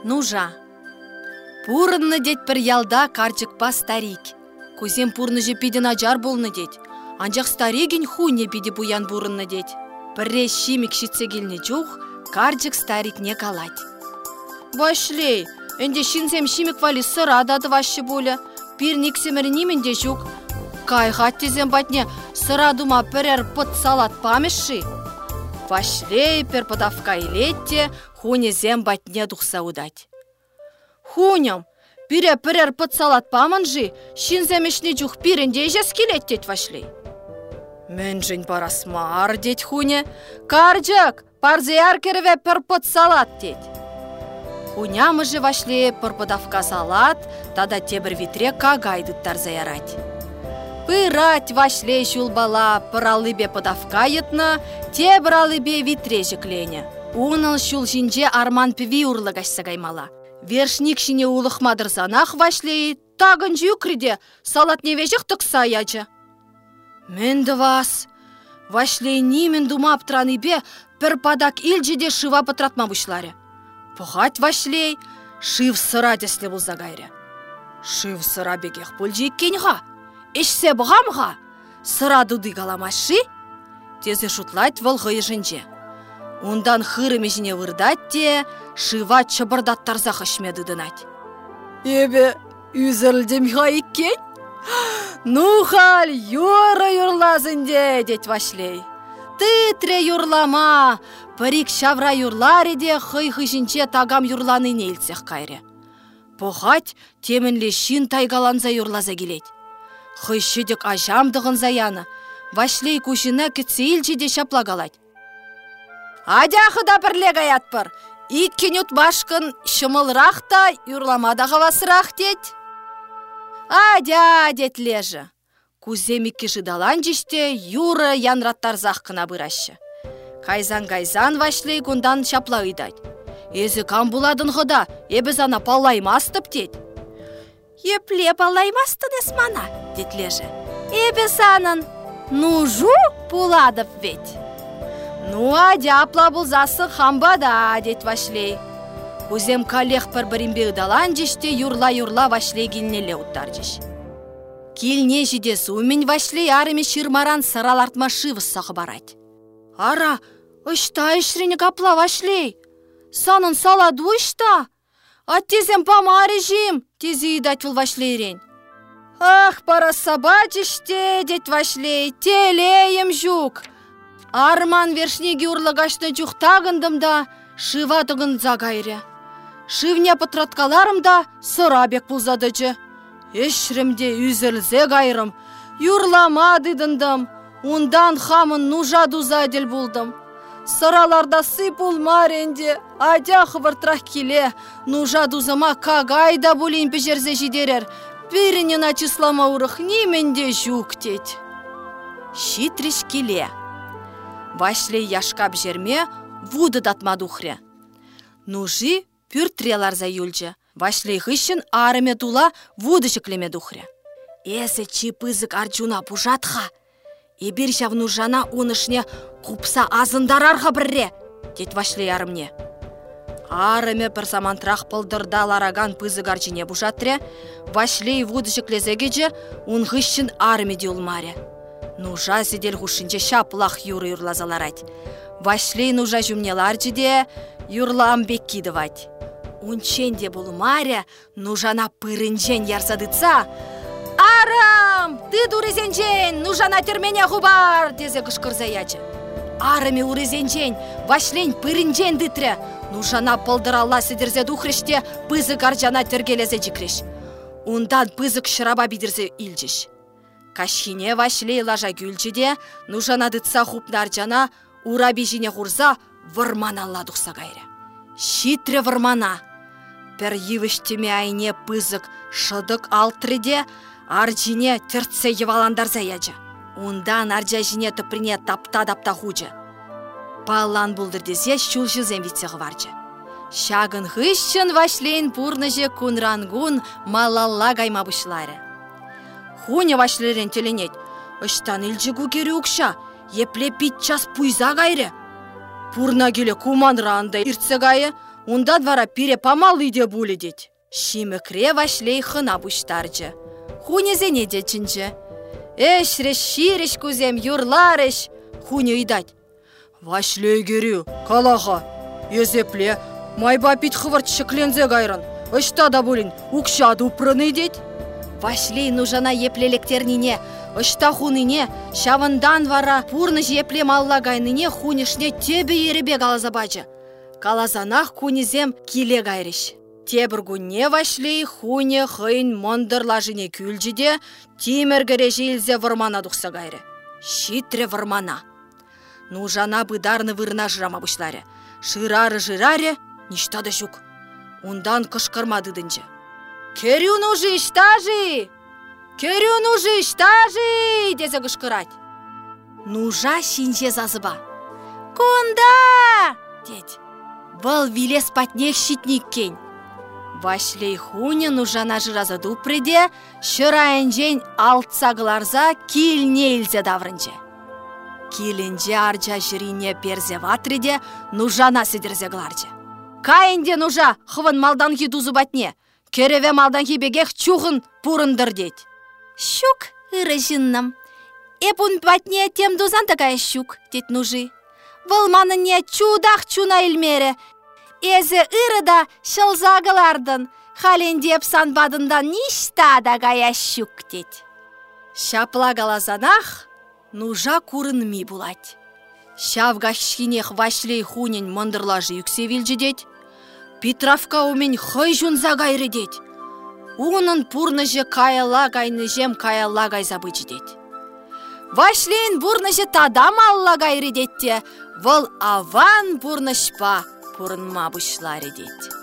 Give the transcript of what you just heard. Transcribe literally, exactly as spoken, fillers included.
Нужа. Пурынны дет бір ялда карчыкпа старик. Кузем пурны же пиден ажар болны дет. Анжақ старигин хуне пиди буян бурынны дет. Бірре шимик шитсе келіне жух, карчык старик не калать. Вашлей, энде шинсем шимик вали сыра дады вашы боля. Пир никсемірінемен де жук. Кайғат тезен батне сыра дума пірер пыт салат памешши. Вашлей пер подавка илетте, хуне зем батне дұқса удать. Хуням, пире пірер пыт салат паманжи, шинземешне жух пиренде жес келеттет вашлей. Мен жын парасмар, дет хуне. Карчык, парзияр кереве пір пыт салат, дет. Хунямы же вашлей пір подавка салат, тада тебір витре кагайдыттар заярать. Пырать вашлей шулбала пыралыбе подавка етна, тебір алыбе витре жеклене. Уныл шул жинже арман піви урлығашса гаймала. Вершник шине улықмадыр занах вашлей, тагын жүкриде салат невежек тұқса яжы. Менді вас, вашлей немен думап траныбе пір падак илжеде шыва пытратма бұшлары. Пұғат вашлей, шыв сыра десле бұлза гайры. Шыв сыра бегех бұл жеккенға, ішсе бұғамға, сыра дуды галамашы, тезе шутлайт вылғы ежінже. Ондан хырымы жіне вырдат те, шыва чыбырдаттарза хышмеді дынать. Ебе, үзірілдем ға еккен? Ну хал, юры юрлазынде, дет вашлей. Ты тре юрлама, парик шавра юрлариде хый-хый жінче тагам юрланы нейлсех кайре. Пұғат темінле шин тайгаланза юрлаза келет. Хыйшыдек ажамдығын заяны, вашлей кушына кітсейлчеде шаплагалать. Адяхы да бірле гаят бір. Иккенют башкын шымылрақта юрламадағы васырақ дет. Адя дет лежі. Куземикки жидалан жиште юры янраттар заққына бұрашы. Кайзан-кайзан вашлей күндан шапла ыйдать. Езі кам буладын ғыда, ебіз ана паллаймастып дет. Епле паллаймастын есмана, дет лежі. Ебіз анын, нужу буладып ведь. Ну, адяпла бұлзасы хамбада, дет вашлей. Кузем калех бір-бірінбе ыдалан жиште юрла-юрла вашлей келнеле ұттар жиш. Келне жидесі умен вашлей арыме шырмаран сыралартма шывыс сақы барать. Ара, ұшта ішрені капла вашлей. Санын саладу ұшта. Ат тезем пама режим, тезі идать выл вашлейрен. Ах, пара сабач іште, дет вашлей, телеем жук. Арман вершнеге урлығашны жүқтағындым да, шыва тұғын загайре. Шывне пытраткаларым да сыра бек бұлзадыжы. Ешірімде үзілзе гайрым, юрлама дыдындым, ондан хамын нужа дузадел бұлдым. Сыраларда сып улмаренде, адя хывыртрақ келе, нужа дузыма кагайда бұлін пежерзе жидерер, бірінен числама урық неменде жүк дед. Шитриш келе. Вашлей яшкап жерме вуды датмадухре. Нужи пүртрелар за юльче. Вашлей хыщын арыме тула вуды шеклеме духре. Эсе чипызык арчуна пужатха. Ебір шав нужана унышне купса азындарарға бірре, дед вашлей арымне. Арыме бір самантрах пылдырда лараган пызык арчине пужатре, вашлей вуды шеклезегеже ун хыщын арыме диулмаре. Нужа седел хушинче шаплах юры юрлазаларать. Вашлей нужа жумнелар жиде юрла амбек кидывать. Унченде булмаре нужана пырынчен ярсадыца. Арам, ты дурызенчен, нужана термене хубар, дезе кышкырза ячы. Арыме урызенчен, вашлень пырынчен дытре. Нужана пылдыралла седерзе духрыште пызык аржана тергелезе жикреш. Ундан пызык шыраба бидерзе илчеш. Кашхине вашлей лажа гүлчеде, нужана дытса хупнар жана, ура бежине хурза вырмана ладухса гайре. Шитре вырмана. Пер йывыштеме айне пызык шыдык алтреде, аржине тіртсе еваландарза яжа. Ундан аржа жине тыприне тапта-дапта хужа. Палан булдырдезе шулжызем витсеғы варжа. Шагын хыщын вашлейн пурныже кунрангун малалла гайма бұшлары. Хуне вашлерен теленет. Ыштан илжігу кері ұқша, епле пит час пуйза гайры. Пурна келе куманранда иртсе гайы, Ундан вара пире памал үйде булі дед. Шимікре вашлей хына бұштаржы. Хунезене дечінжі. Эшреш ширеш кузем юрлареш. Хуне үйдать. Вашлей керю, калаға. Езепле, майба пит хывырт шықлензе гайрын. Ышта да булин, укшады упрыны дед. Вашлей нужана еплелектернине, ышта хуныне, шавындан вара пурны епле маллагайныне хунешне тебе еребе галазабачы. Калазанах кунезем киле гайрыш. Тебіргуне вашлей хуне хыйн мондырлажыне күлжіде, тимергере желзе вырмана дұқса гайры. Шитре вырмана. Нужана быдарны вырна жырама бұшларе. Шырары-жырары, ништа да жүк. Ундан кышкырмады дынжы. Керю нужы штажи! Керю нужы штажи! Дезе кышкырать. Нужа шинже зазыба. Кунда! Дед. Был вилес патнех щитник кень. Вашлей хуне нужана жыразы дупреде, шырайын жен алтсағыларза килне илзе даврынже. Киленже аржа жирине перзе ватреде нужана сидерзе гларже. Кайынде нужа хывын малданхи дузу батне, кереве малданхи бегех чухын пурындыр дед. Щук ыры жынным. Эпун батне тем дузан такая щук, дед нужи. Вылманыне чудах чуна илмере. Эзе ырыда шылзағылардын, халендеп санбадындан ништа да гая щук дед. Шапла галазанах нужа курынми булать. Шавгашкинех вашлей хунен мандырлажы юксевилжі дед. Петровка умен хой жунза гайры дед. Унын пурныжы каяла гайныжем каяла гайзабычы дед. Вашлейн бурныжы тадам алла гайры дедте, выл аван бурнышпа пурынма бұшлары дед.